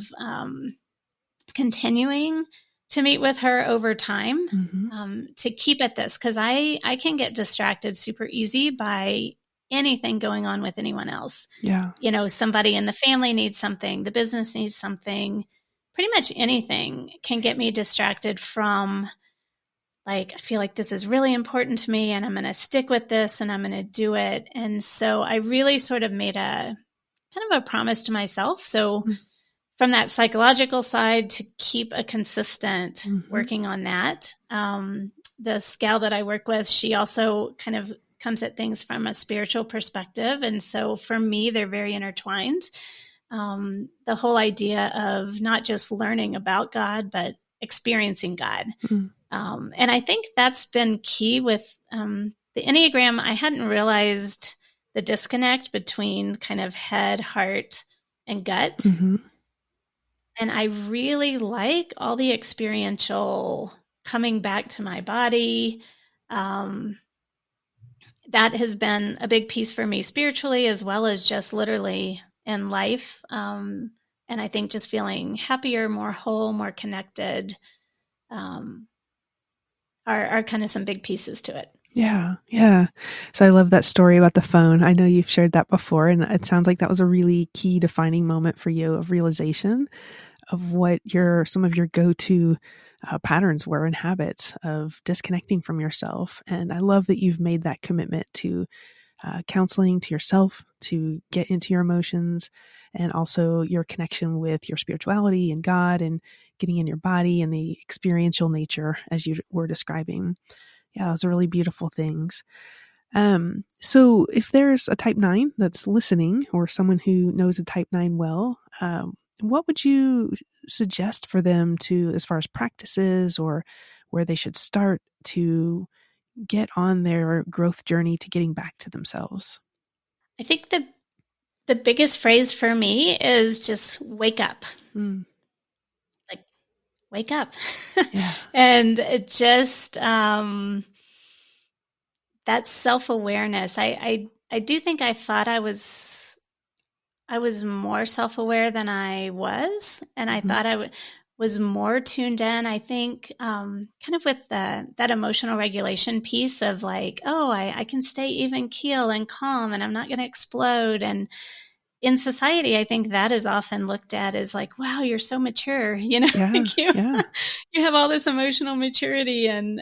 continuing to meet with her over time to keep at this, because I can get distracted super easy by anything going on with anyone else. Yeah. Somebody in the family needs something, the business needs something, pretty much anything can get me distracted from, like, I feel like this is really important to me and I'm going to stick with this and I'm going to do it. And so I really sort of made a kind of a promise to myself. So from that psychological side, to keep a consistent working on that. The gal that I work with, she also kind of comes at things from a spiritual perspective. And so for me, they're very intertwined. The whole idea of not just learning about God, but experiencing God. And I think that's been key with the Enneagram. I hadn't realized the disconnect between kind of head, heart, and gut. And I really like all the experiential coming back to my body. That has been a big piece for me spiritually, as well as just literally in life. And I think just feeling happier, more whole, more connected. are kind of some big pieces to it. Yeah. Yeah. So I love that story about the phone. I know you've shared that before, and it sounds like that was a really key defining moment for you of realization of what some of your go-to patterns were and habits of disconnecting from yourself. And I love that you've made that commitment to counseling, to yourself, to get into your emotions, and also your connection with your spirituality and God, and getting in your body and the experiential nature as you were describing. Yeah, those are really beautiful things. So if there's a type 9 that's listening, or someone who knows a type 9 well, what would you suggest for them to, as far as practices or where they should start to get on their growth journey to getting back to themselves? I think the biggest phrase for me is just wake up. Like, wake up. Yeah. And it just that self-awareness. I do think I thought I was more self-aware than I was, and I thought I was more tuned in. I think kind of with that emotional regulation piece of like, oh, I can stay even keel and calm, and I'm not going to explode. And in society, I think that is often looked at as like, wow, you're so mature, you know, Yeah, like you yeah. have all this emotional maturity. And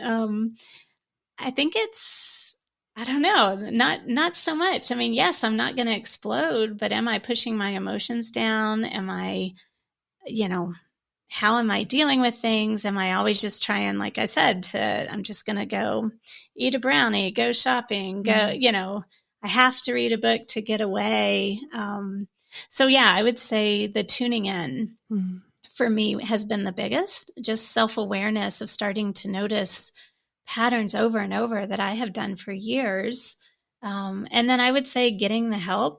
I think it's, I don't know, not so much. I mean, yes, I'm not going to explode, but am I pushing my emotions down? Am I, how am I dealing with things? Am I always just trying, like I said, I'm just going to go eat a brownie, go shopping, go, I have to read a book to get away. So yeah, I would say the tuning in for me has been the biggest, just self-awareness of starting to notice patterns over and over that I have done for years. And then I would say getting the help.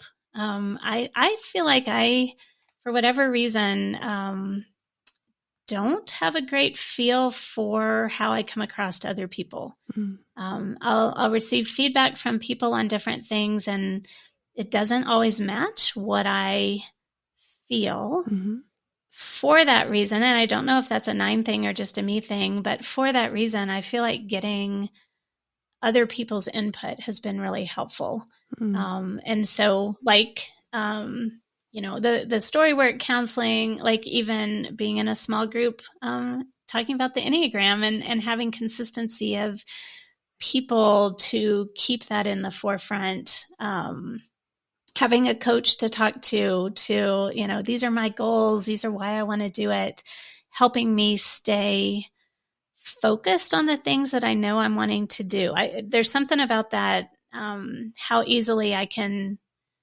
I feel like for whatever reason, don't have a great feel for how I come across to other people. I'll receive feedback from people on different things, and it doesn't always match what I feel. For that reason, and I don't know if that's a 9 thing or just a me thing, but for that reason, I feel like getting other people's input has been really helpful. And so like, the story work counseling, like even being in a small group, talking about the Enneagram and having consistency of people to keep that in the forefront, having a coach to talk to, these are my goals, these are why I want to do it, helping me stay focused on the things that I know I'm wanting to do. There's something about that, how easily I can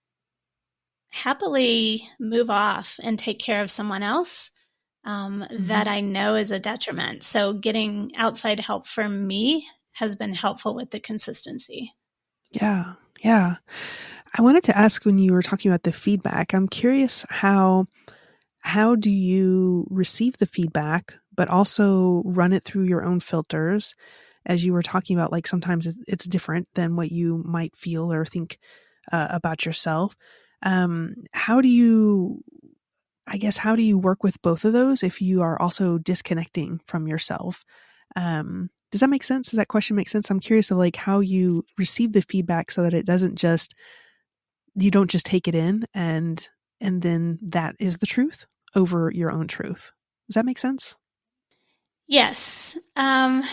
happily move off and take care of someone else that I know is a detriment. So getting outside help for me has been helpful with the consistency. Yeah. Yeah. I wanted to ask, when you were talking about the feedback, I'm curious how do you receive the feedback, but also run it through your own filters? As you were talking about, like sometimes it's different than what you might feel or think about yourself. How do you work with both of those if you are also disconnecting from yourself? Does that make sense? Does that question make sense? I'm curious of like how you receive the feedback so that it doesn't you don't just take it in and then that is the truth over your own truth. Does that make sense? Yes. I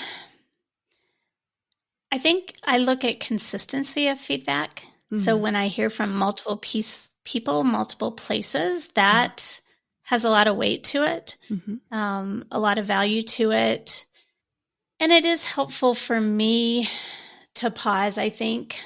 think I look at consistency of feedback. So when I hear from multiple people, multiple places, that has a lot of weight to it, a lot of value to it. And it is helpful for me to pause, I think,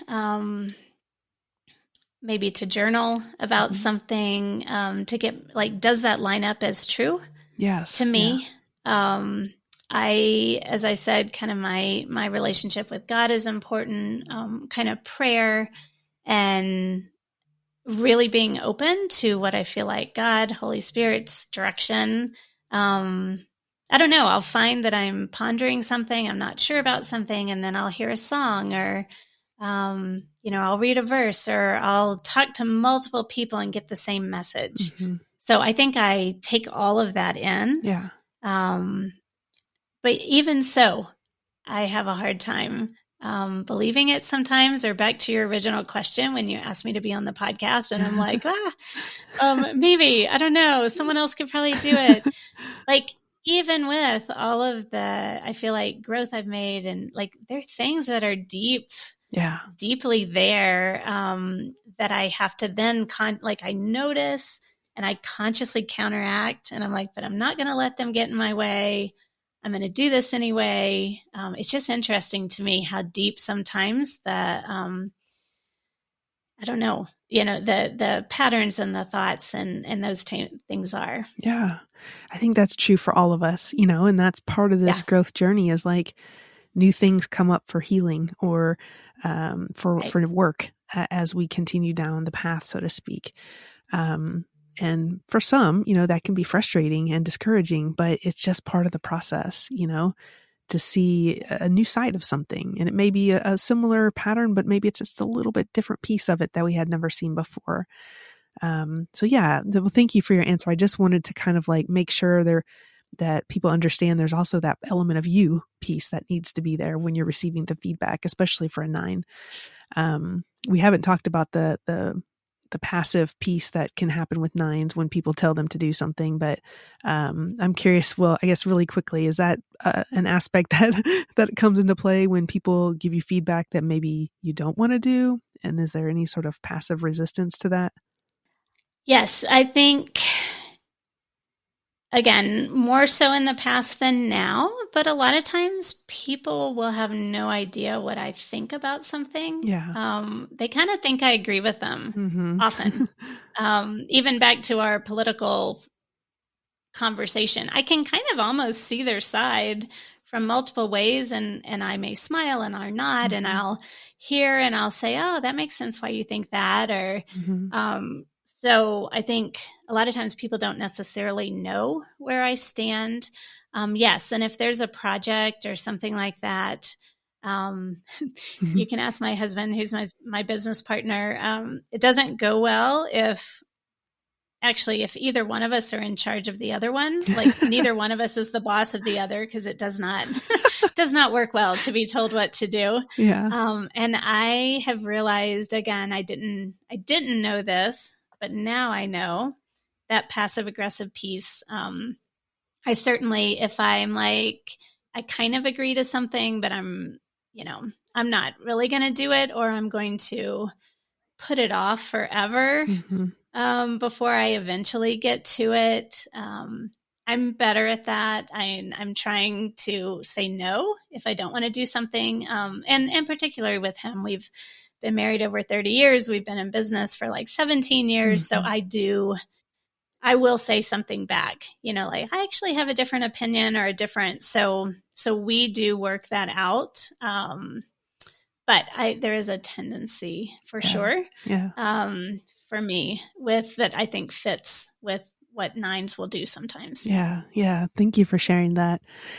maybe to journal about something, to get like, does that line up as true? Yes. To me? Yeah. As I said, kind of my relationship with God is important, kind of prayer and really being open to what I feel like God, Holy Spirit's direction. I don't know. I'll find that I'm pondering something, I'm not sure about something, and then I'll hear a song or, I'll read a verse or I'll talk to multiple people and get the same message. So I think I take all of that in. Yeah. But even so, I have a hard time believing it sometimes. Or back to your original question when you asked me to be on the podcast, and I'm like, maybe, I don't know, someone else could probably do it. Like, even with all of the, I feel like, growth I've made, and like, there are things that are deeply there that I have to then I notice and I consciously counteract, and I'm like, but I'm not going to let them get in my way. I'm going to do this anyway. It's just interesting to me how deep sometimes I don't know, the patterns and the thoughts and those things are. Yeah. I think that's true for all of us, and that's part of this growth journey is like new things come up for healing or for work as we continue down the path, so to speak. And for some, that can be frustrating and discouraging, but it's just part of the process, to see a new side of something. And it may be a similar pattern, but maybe it's just a little bit different piece of it that we had never seen before. So yeah, well, thank you for your answer. I just wanted to kind of like make sure that people understand there's also that element of you piece that needs to be there when you're receiving the feedback, especially for a 9. We haven't talked about the passive piece that can happen with 9s when people tell them to do something. But I'm curious, well, I guess really quickly, is that an aspect that comes into play when people give you feedback that maybe you don't want to do? And is there any sort of passive resistance to that? Yes, I think, again, more so in the past than now, but a lot of times people will have no idea what I think about something. Yeah. They kind of think I agree with them often. Even back to our political conversation, I can kind of almost see their side from multiple ways, and I may smile and or nod, and I'll hear and I'll say, oh, that makes sense why you think that, or so I think a lot of times people don't necessarily know where I stand. Yes. And if there's a project or something like that, you can ask my husband, who's my business partner. It doesn't go well if either one of us are in charge of the other one. Like, neither one of us is the boss of the other, because it does not work well to be told what to do. Yeah. And I have realized, again, I didn't know this, but now I know that passive aggressive piece. I certainly, if I'm like, I kind of agree to something, but I'm not really going to do it, or I'm going to put it off forever before I eventually get to it. I'm better at that. I'm trying to say no if I don't want to do something. And particularly with him, we've been married over 30 years. We've been in business for like 17 years. So I will say something back, like, I actually have a different opinion or so we do work that out. But there is a tendency for sure. For me with that, I think fits with what 9s will do sometimes. Yeah. Thank you for sharing that.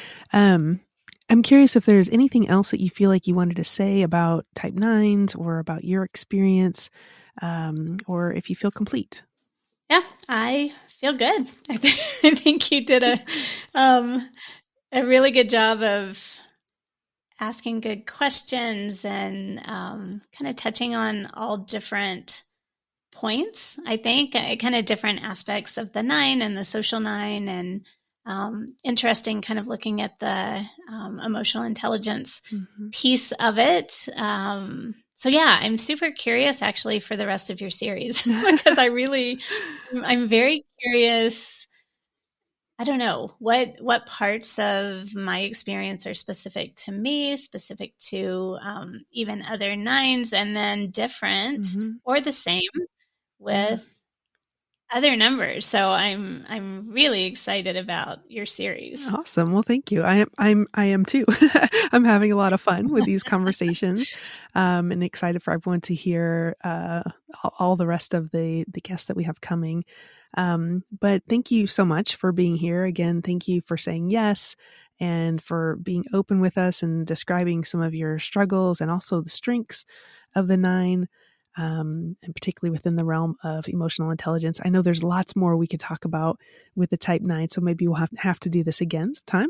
I'm curious if there's anything else that you feel like you wanted to say about type 9s or about your experience, or if you feel complete. Yeah, I feel good. I think you did a really good job of asking good questions and kind of touching on all different points, I think, kind of different aspects of the 9 and the social 9, and interesting kind of looking at the emotional intelligence piece of it. So yeah, I'm super curious actually for the rest of your series because I'm very curious. I don't know what parts of my experience are specific to me, specific to even other 9s, and then different or the same with other numbers. So I'm really excited about your series. Awesome. Well, thank you. I am too. I'm having a lot of fun with these conversations, and excited for everyone to hear all the rest of the guests that we have coming. But thank you so much for being here. Again, thank you for saying yes and for being open with us and describing some of your struggles and also the strengths of the 9. and particularly within the realm of emotional intelligence. I know there's lots more we could talk about with the type 9, so maybe we'll have to do this again sometime.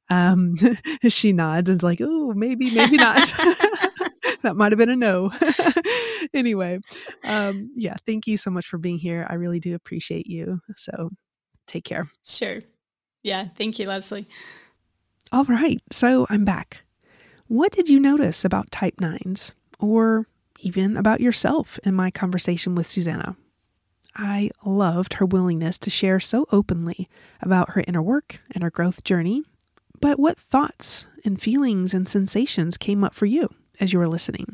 She nods and is like, oh, maybe not. That might have been a no. Anyway, yeah, thank you so much for being here. I really do appreciate you. So take care. Sure. Yeah. Thank you, Leslie. All right. So I'm back. What did you notice about type 9s, or even about yourself in my conversation with Susanna? I loved her willingness to share so openly about her inner work and her growth journey. But what thoughts and feelings and sensations came up for you as you were listening?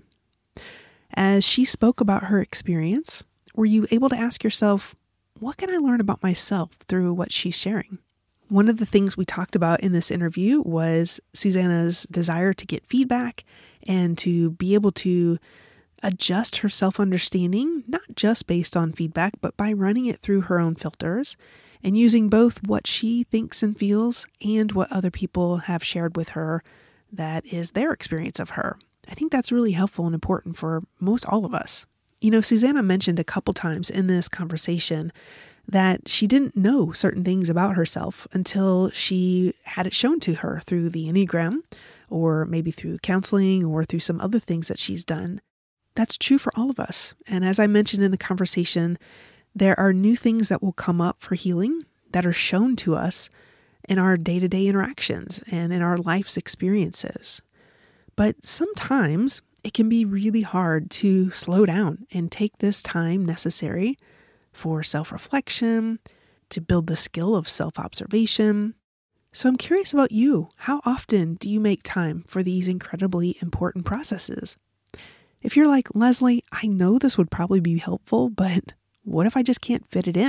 As she spoke about her experience, were you able to ask yourself, what can I learn about myself through what she's sharing? One of the things we talked about in this interview was Susanna's desire to get feedback and to be able to adjust her self-understanding, not just based on feedback, but by running it through her own filters and using both what she thinks and feels and what other people have shared with her that is their experience of her. I think that's really helpful and important for most all of us. You know, Susanna mentioned a couple times in this conversation that she didn't know certain things about herself until she had it shown to her through the Enneagram, or maybe through counseling, or through some other things that she's done. That's true for all of us. And as I mentioned in the conversation, there are new things that will come up for healing that are shown to us in our day-to-day interactions and in our life's experiences. But sometimes it can be really hard to slow down and take this time necessary for self-reflection, to build the skill of self-observation. So I'm curious about you. How often do you make time for these incredibly important processes? If you're like, Leslie, I know this would probably be helpful, but what if I just can't fit it in?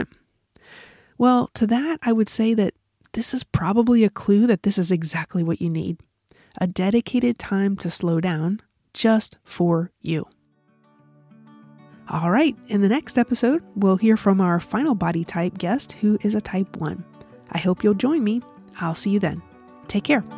Well, to that, I would say that this is probably a clue that this is exactly what you need. A dedicated time to slow down just for you. All right, in the next episode, we'll hear from our final body type guest who is a type 1. I hope you'll join me. I'll see you then. Take care.